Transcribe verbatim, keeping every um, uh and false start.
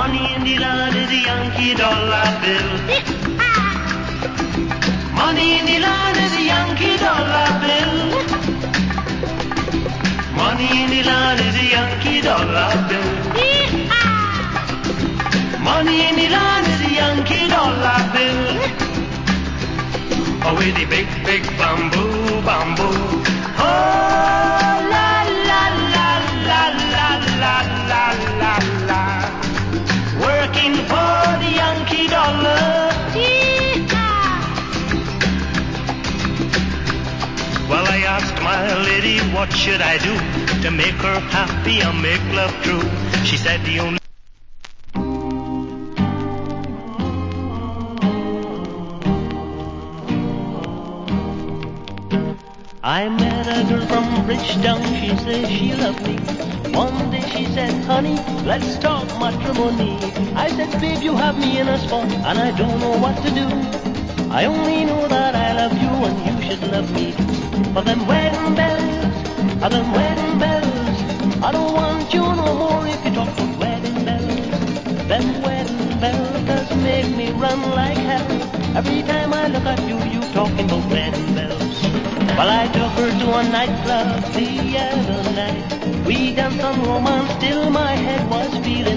Money in the land is a Yankee dollar bill. Money in the land is a Yankee dollar bill. Money in the land is a Yankee dollar bill. Money in the land is a Yankee dollar bill. Oh, with the big, big bamboo, bamboo. Oh, la, la, la, la, la, la, la, la, la. Working for the Yankee dollar. Well, I asked my lady, what should I do to make her happy and make love true? She said the only I met a girl from Bridgetown, she said she loved me. One day she said, honey, let's talk matrimony. I said, babe, you have me in a spot and I don't know what to do. I only know that I love you and you should love me too. For them wedding bells, are them wedding bells. I don't want you no more if you talk about wedding bells. Them wedding bells does make me run like hell. Every time I look at you, you talking about wedding bells. Well, I took her to a nightclub the other night. We danced on romance till my head was feeling